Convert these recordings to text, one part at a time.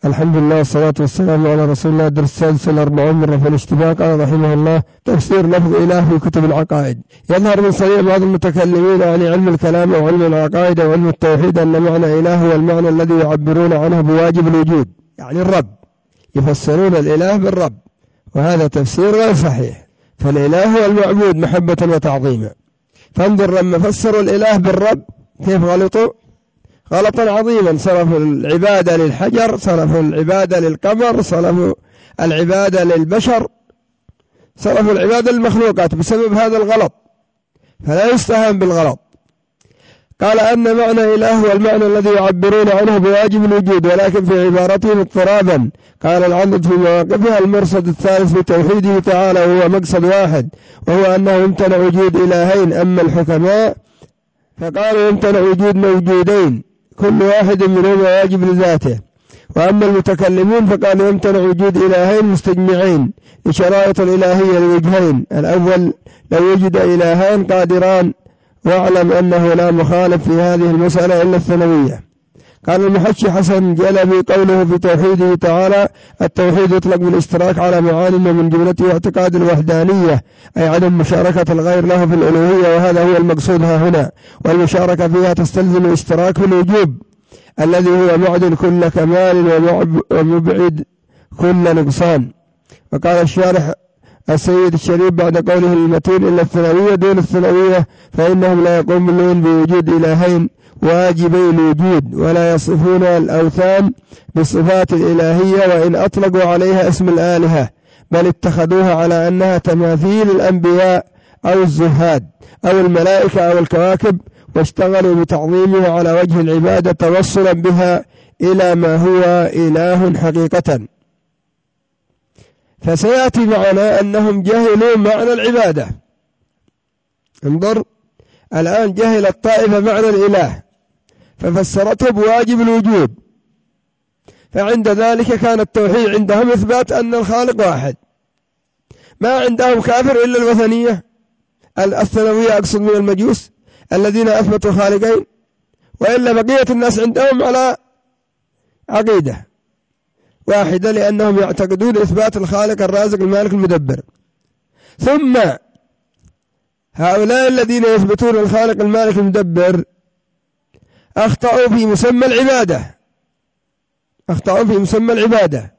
الحمد لله والصلاة والسلام على رسول الله. درس السادس والأربعون من رفع الاشتباه. قال رحمه الله: تفسير لفظ إله في كتب العقائد. يظهر من صريح بعض المتكلمين عن علم الكلام أو علم العقائد أو علم التوحيد أن معنى إله هو المعنى الذي يعبرون عنه بواجب الوجود، يعني الرب، يفسرون الإله بالرب، وهذا تفسير غير صحيح. فالإله هو المعبود محبة وتعظيما. فانظر لما فسروا الإله بالرب كيف غلطوا غلطا عظيما، صرفوا العبادة للحجر، صرفوا العبادة للقمر، صرفوا العبادة للبشر، صرفوا العبادة للمخلوقات بسبب هذا الغلط، فلا يستهان بالغلط. قال أن معنى إله هو المعنى الذي يعبرون عنه بواجب الوجود، ولكن في عبارتهم اضطرابا. قال العضد في مواقفها: المرصد الثالث في توحيده تعالى وهو مقصد واحد، وهو أنه يمتنع وجود إلهين. أما الحكماء فقالوا يمتنع وجود موجودين كل واحد منهما واجب لذاته. وأما المتكلمون فقالوا يمتنع وجود إلهين مستجمعين لشرائط الإلهية لوجهين: الأول لو وجد إلهان قادران، واعلم أنه لا مخالف في هذه المسألة إلا الثانوية. قال المحشي حسن جلبي قوله في توحيده تعالى: التوحيد يطلق بالاشتراك على معان من جملته اعتقاد الوحدانية، أي عدم مشاركة الغير له في الألوهية، وهذا هو المقصود هنا. والمشاركة فيها تستلزم الاشتراك في الوجوب الذي هو معدن كل كمال ومبعد كل نقصان. وقال الشارح السيد الشريف بعد قوله المتين إلا الثانوية دون الثانوية: فإنهم لا يقومون بوجود إلهين واجبي الوجود، ولا يصفون الأوثان بالصفات الإلهية وإن أطلقوا عليها اسم الآلهة، بل اتخذوها على أنها تماثيل الأنبياء أو الزهاد أو الملائكة أو الكواكب، واشتغلوا بتعظيمها على وجه العبادة توصلا بها إلى ما هو إله حقيقة. فسيأتي معنا أنهم جهلوا معنى العبادة. انظر الآن، جهل الطائفة معنى الإله ففسرته بواجب الوجود، فعند ذلك كان التوحيد عندهم إثبات أن الخالق واحد. ما عندهم كافر إلا الوثنية الثانوية، أقصد من المجوس الذين أثبتوا خالقين، وإلا بقية الناس عندهم على عقيدة واحدة، لأنهم يعتقدون إثبات الخالق الرازق المالك المدبر. ثم هؤلاء الذين يثبتون الخالق المالك المدبر أخطأوا في مسمى العبادة،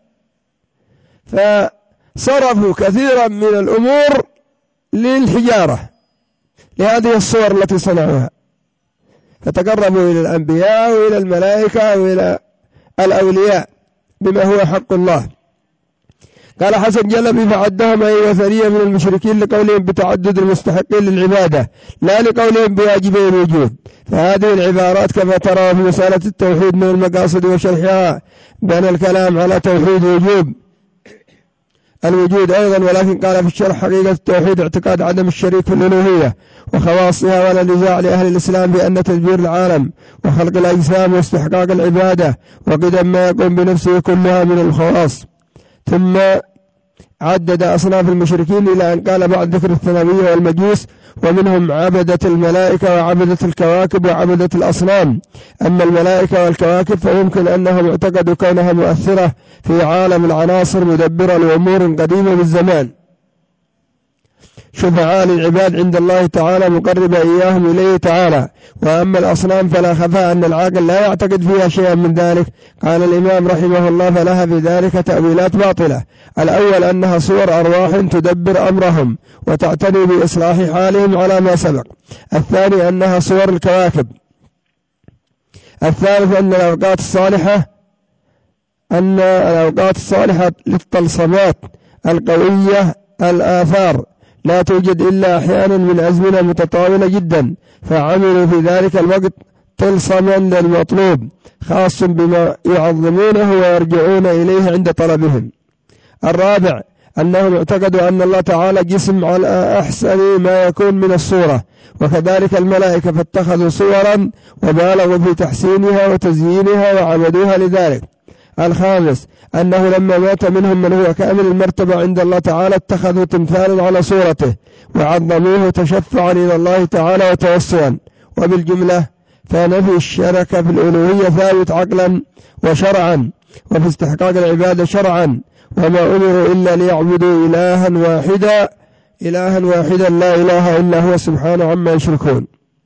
فصرفوا كثيرا من الأمور للحجارة، لهذه الصور التي صنعوها، فتقربوا إلى الأنبياء وإلى الملائكة وإلى الأولياء بما هو حق الله. قال حسن جلبي: فعدهم أي وثنية من المشركين لقولهم بتعدد المستحقين للعبادة، لا لقولهم بواجبي الوجود. فهذه العبارات كما ترى في مسألة التوحيد من المقاصد وشرحها بين الكلام على توحيد وجوب الوجود أيضا، ولكن قال في الشرح: حقيقة التوحيد اعتقاد عدم الشريك في الألوهية وخواصها، ولا نزاع لأهل الإسلام بأن تدبير العالم وخلق الأجسام واستحقاق العبادة وقدم ما يقوم بنفسه كلها من الخواص. ثم عدد أصناف المشركين إلى أن قال بعد ذكر الثانوية والمجوس: ومنهم عبدة الملائكة وعبدة الكواكب وعبدة الأصنام. أما الملائكة والكواكب فيمكن أنهم اعتقدوا كونها مؤثرة في عالم العناصر مدبرة لأمور قديمة بالزمان، شفعاء للعباد عند الله تعالى، مقربة إياهم إليه تعالى. وأما الأصنام فلا خفاء أن العاقل لا يعتقد فيها شيئا من ذلك. قال الإمام رحمه الله: فلها في ذلك تأويلات باطلة. الأول أنها صور أرواح تدبر أمرهم وتعتني بإصلاح حالهم على ما سبق. الثاني أنها صور الكواكب. الثالث أن الأوقات الصالحة للطلسمات القوية الآثار لا توجد إلا أحيانا من أزمنة متطاولة جدا، فعملوا في ذلك الوقت طلسما للمطلوب خاص بما يعظمونه ويرجعون إليه عند طلبهم. الرابع أنهم اعتقدوا أن الله تعالى جسم على أحسن ما يكون من الصورة، وكذلك الملائكة، فاتخذوا صورا وبالغوا في تحسينها وتزيينها وعبدوها لذلك. الخامس أنه لما مات منهم من هو كامل المرتبة عند الله تعالى اتخذوا تمثالا على صورته وعظموه تشفعا إلى الله تعالى وتوسلا. وبالجملة فنفي الشرك في الألوهية ثابت عقلا وشرعا، وفي استحقاق العبادة شرعا، وما أمروا إلا ليعبدوا إلها واحدا لا إله إلا هو سبحانه عما يشركون.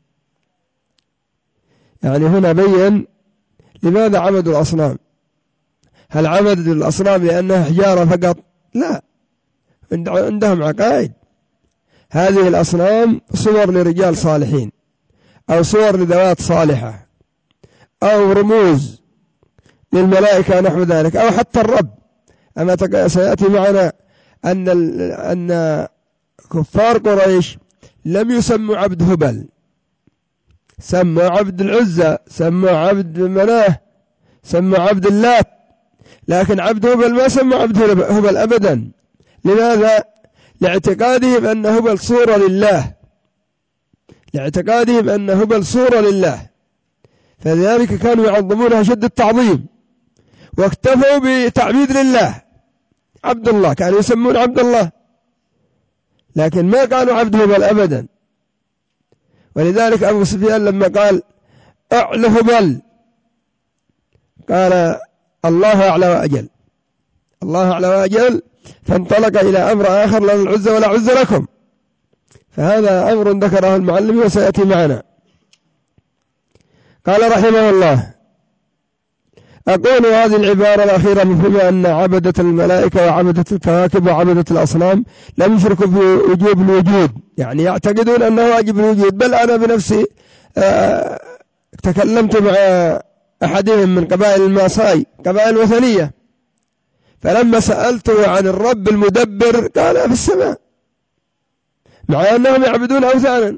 يعني هنا بين لماذا عبدوا الأصنام. هل عبدوا الأصنام لأنها حجارة فقط؟ لا، عندهم عقائد. هذه الأصنام صور لرجال صالحين، أو صور لذوات صالحة، أو رموز للملائكة نحو ذلك، أو حتى الرب. أما سيأتي معنا أن كفار قريش لم يسموا عبد هبل، سموا عبد العزى، سموا عبد مناه، سموا عبد اللات، لكن عبد هبل ما سموا عبد هبل أبدا. لماذا؟ لاعتقادهم أن هبل صورة لله، لاعتقادهم أن هبل صورة لله، فلذلك كانوا يعظمونها شد التعظيم، واكتفوا بتعبيد لله. عبد الله كانوا يسمون عبد الله، لكن ما قالوا عبد هبل أبدا. ولذلك أبو سفيان لما قال أعلى هبل قال الله أعلى وأجل، الله أعلى وأجل، فانطلق إلى أمر آخر: لا العزة ولا عز لكم. فهذا أمر ذكره المعلم وسيأتي معنا. قال رحمه الله: أقول هذه العبارة الأخيرة مفهومة أن عبدة الملائكة وعبدة الكواكب وعبدة الأصنام لم يشركوا في وجوب الوجود، يعني يعتقدون أنه واجب الوجود. بل أنا بنفسي تكلمت مع أحدهم من قبائل الماساي، قبائل وثنية، فلما سألته عن الرب المدبر قال في السماء، مع أنهم يعبدون أوثانا.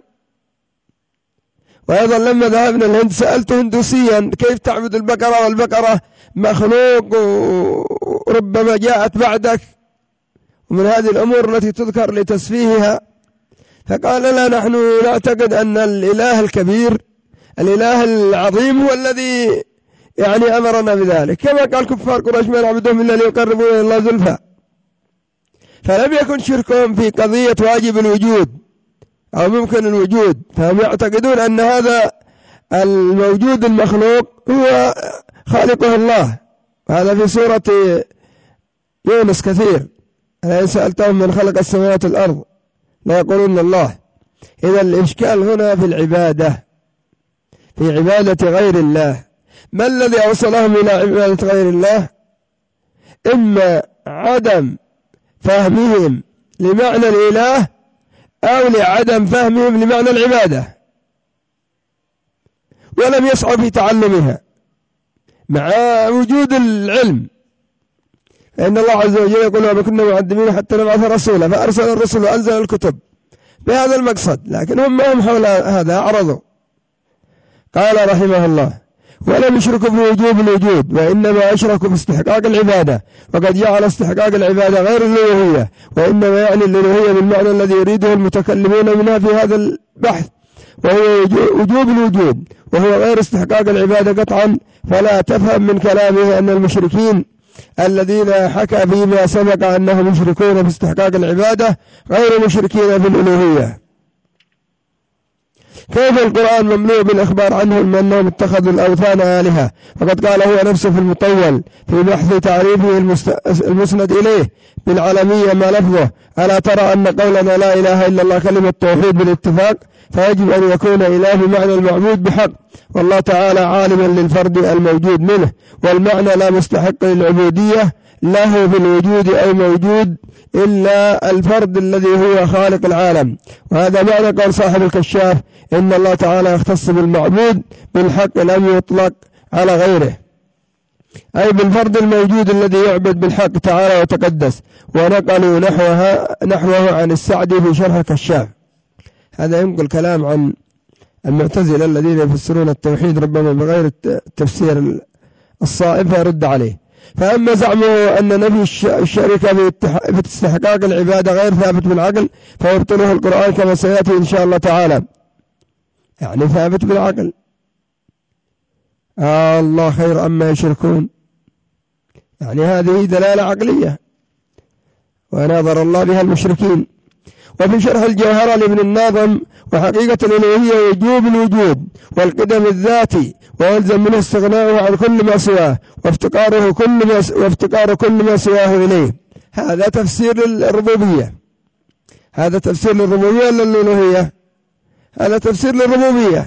وأيضا لما ذهبنا الهند سألته هندوسيا: كيف تعبد البقرة والبقرة مخلوق وربما جاءت بعدك ومن هذه الأمور التي تذكر لتسفيهها؟ فقال: لا، نحن نعتقد أن الإله الكبير، الإله العظيم هو الذي يعني أمرنا بذلك، كما قال كفار قريش: ما نعبدهم إلا ليقربونا إلى الله زلفى. فلم يكن شركهم في قضية واجب الوجود أو ممكن الوجود، فهم يعتقدون أن هذا الموجود المخلوق هو خالقه الله. هذا في سورة يونس كثير: ألئن سألتهم من خلق السماوات والأرض لا يقولون الله. إذا الإشكال هنا في العبادة، في عبادة غير الله. ما الذي أوصلهم إلى عبادة غير الله؟ إما عدم فهمهم لمعنى الإله، أو لعدم فهمهم لمعنى العبادة، ولم يسعوا في تعلمها مع وجود العلم. فإن الله عز وجل يقول: وما كنا معذبين حتى نبعث رسولا، فأرسل الرسل وأنزل الكتب بهذا المقصد، لكن هم ما هم حول هذا، أعرضوا. قال رحمه الله: ولم يشركوا في وجوب الوجود، وإنما أشركوا في استحقاق العبادة، وقد جعل استحقاق العبادة غير الألوهية، وإنما يعني الألوهية بالمعنى الذي يريده المتكلمون منها في هذا البحث، وهو وجوب الوجود، وهو غير استحقاق العبادة قطعا. فلا تفهم من كلامه أن المشركين الذين حكى فيما سبق أنهم يشركون في استحقاق العبادة غير مشركين في الألوهية. كيف القرآن مملوء بالإخبار عنهم أنهم اتخذوا الأوثان آلهة، وقد قال هو نفسه في المطول في بحث تعريفه المسند إليه بالعالمية ما لفظه: ألا ترى أن قولنا لا إله إلا الله كلمة توحيد بالاتفاق، فيجب أن يكون إله بمعنى المعبود بحق، والله تعالى عالما للفرد الموجود منه، والمعنى لا مستحق للعبودية له بالوجود أو موجود إلا الفرد الذي هو خالق العالم. وهذا معنى قول صاحب الكشاف: إن الله تعالى يختص بالمعبود بالحق لم يطلق على غيره، أي بالفرد الموجود الذي يعبد بالحق تعالى وتقدس. ونقلوا نحوه عن السعدي في شرح الكشاف. هذا ينقل كلام عن المعتزلة الذين يفسرون التوحيد ربما بغير التفسير الصائب فيرد عليه. فأما زعمه أن نفي الشركة في استحقاق العبادة غير ثابت بالعقل فيبطله القرآن كما سيأتي إن شاء الله تعالى، يعني ثابت بالعقل. الله خير أما يشركون، يعني هذه دلالة عقلية وناظر الله بها المشركين. وفي شرح الجوهرة لابن الناظم: وحقيقة الألوهية وجوب الوجود والقدم الذاتي، ويلزم منه استغناؤه عن كل ما سواه وافتقار كل ما سواه إليه. هذا تفسير الربوبية. هذا تفسير للربوبية ولا الألوهية؟ هذا تفسير للربوبية.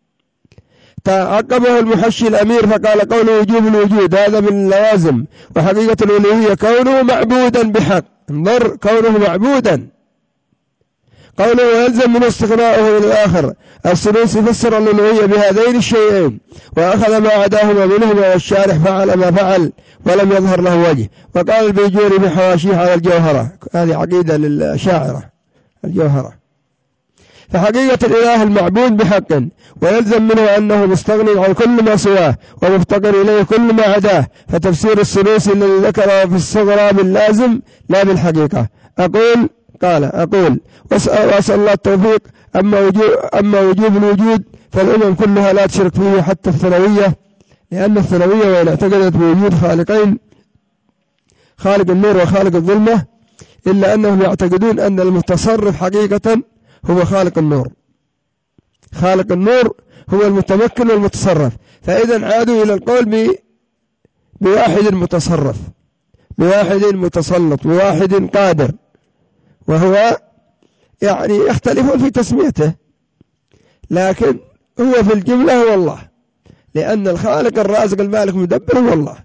تعقبه المحشي الأمير فقال: قوله وجوب الوجود هذا من اللوازم، وحقيقة الألوهية كونه معبودا بحق. انظر، كونه معبودا. قوله يلزم من استغناؤه إلى الآخر. السدوسي فسر الألوهية بهذين الشيئين، وأخذ ما عداهما منهما، والشارح فعل ما فعل ولم يظهر له وجه. وقال البيجوري في حواشيه على الجوهرة، هذه عقيدة للأشاعرة الجوهرة: فحقيقة الإله المعبود بحق، ويلزم منه أنه مستغني عن كل ما سواه ومفتقر إليه كل ما عداه. فتفسير السدوسي الذي ذكره في الصغرى باللازم لا بالحقيقة. أقول وأسأل الله التوفيق. أما وجوب الوجود فالأمم كلها لا تشرك فيه، حتى الثانوية، لأن الثانوية وإن اعتقدت بوجود خالقين، خالق النور وخالق الظلمة، إلا أنهم يعتقدون أن المتصرف حقيقة هو خالق النور. خالق النور هو المتمكن والمتصرف. فإذا عادوا إلى القول بواحد متصرف، بواحد متسلط، بواحد قادر، وهو يعني يختلفون في تسميته، لكن هو في الجملة هو الله، لأن الخالق الرازق المالك المدبر هو الله.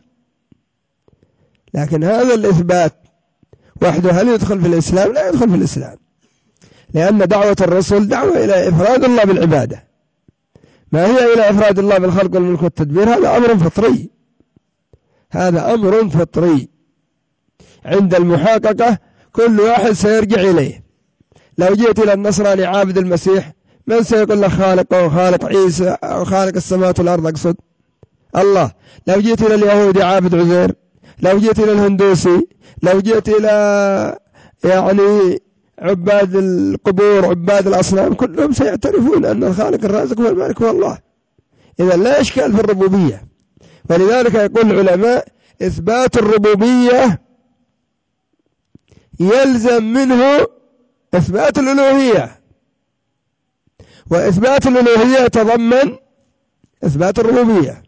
لكن هذا الإثبات وحده هل يدخل في الإسلام؟ لا يدخل في الإسلام، لأن دعوة الرسول دعوة إلى إفراد الله بالعبادة، ما هي إلى إفراد الله بالخلق والملك والتدبير. هذا أمر فطري، هذا أمر فطري عند المحاققة، كل واحد سيرجع إليه. لو جئت إلى النصراني عابد المسيح، من سيقول لك خالق أو خالق عيسى أو خالق السماوات والأرض؟ أقصد الله. لو جئت إلى اليهودي عابد عزير، لو جئت إلى الهندوسي، لو جئت إلى يعني عباد القبور، عباد الأصنام، كلهم سيعترفون أن الخالق الرازق هو المالك هو الله. إذا لا إشكال في الربوبية. ولذلك يقول العلماء: إثبات الربوبية يلزم منه إثبات الألوهية، وإثبات الألوهية يتضمن إثبات الربوبية.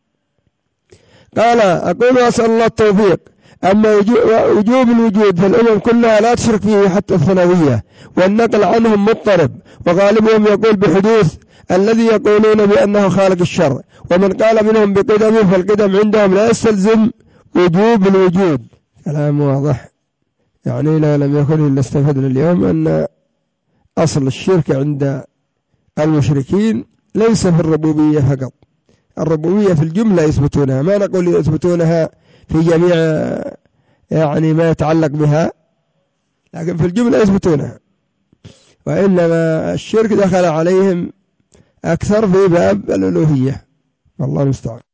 قال: أقول وأسأل الله التوفيق. أما وجوب الوجود فالأمم كلها لا تشرك فيه، حتى الثانوية، والنقل عنهم مضطرب، وغالبهم يقول بحدوث الذي يقولون بأنه خالق الشر. ومن قال منهم بقدمه فالقدم عندهم لا يستلزم وجوب الوجود. كلام واضح. يعني لا لم يكن إلا استفدنا اليوم أن أصل الشرك عند المشركين ليس في الربوبية فقط. الربوبية في الجملة يثبتونها، ما نقول يثبتونها في جميع يعني ما يتعلق بها، لكن في الجملة يثبتونها. وإنما الشرك دخل عليهم أكثر في باب الألوهية. والله المستعان.